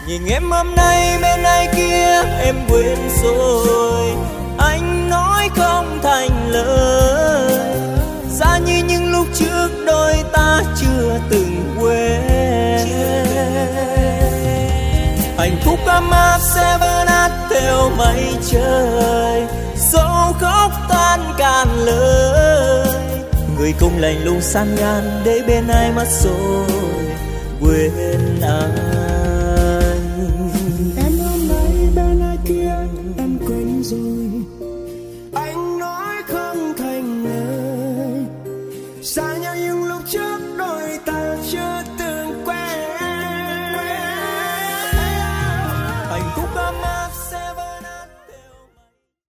Nhìn em hôm nay bên ai kia em quên rồi, anh nói không thành lời, giá như những lúc trước đôi ta chưa từng quên. Hạnh phúc ấm áp sẽ vỡ nát theo mây trời, dẫu khóc tan cạn lời, người không lành lùng san nhan để bên ai mất rồi quên ai.